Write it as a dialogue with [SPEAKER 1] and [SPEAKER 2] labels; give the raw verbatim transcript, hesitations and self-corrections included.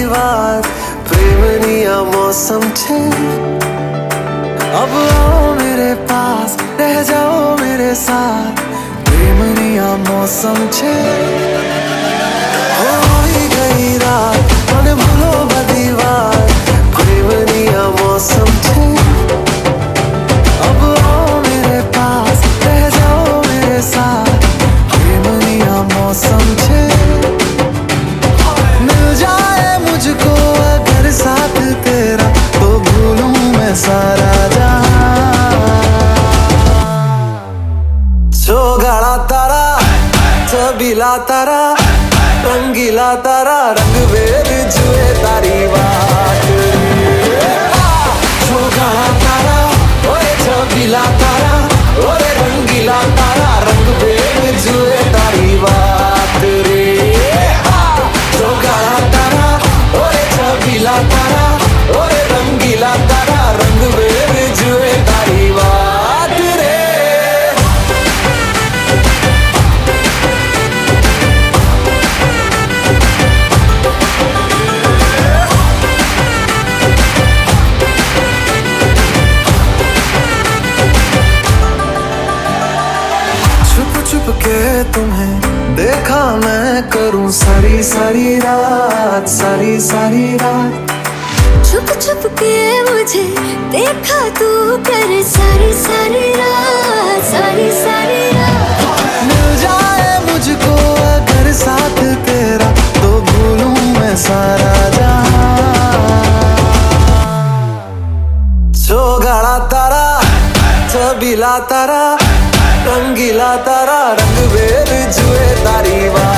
[SPEAKER 1] વાત પ્રેમની આ मौसम છે अब आओ मेरे पास रह जाओ मेरे साथ प्रेमनी आ मौसम छे होई गई रात મને ભૂલો બધી વાત પ્રેમની આ मौसम छे अब आओ मेरे पास रह जाओ मेरे साथ प्रेमनी आ मौसम छे मिल जाए मुझको अगर साथ तेरा तो भूलूं मैं सारा गाड़ा तारा छबीला तारा रंगीला तारा रंग वेद जुए तारी बात जो गाड़ा तारा ओए छबीला तारा ओरे रंगीला तारा रंग वेद जुए तारी बात रे जो गाड़ा तारा ओरे छबीला तारा ओरे रंगीला तारा रंग वेद जुए तारी बात रे छुप के तुम्हें देखा मैं करूं सारी सारी रात सारी सारी रात
[SPEAKER 2] छुप छुप के मुझे देखा तू कर सारी सारी रात सारी सारी रात
[SPEAKER 1] मिल जाए मुझको अगर साथ तेरा तो भूलूं मैं सारा जहां जो गाड़ा तारा छबीला तारा रंगीला तारा रंग वेद जुए तारी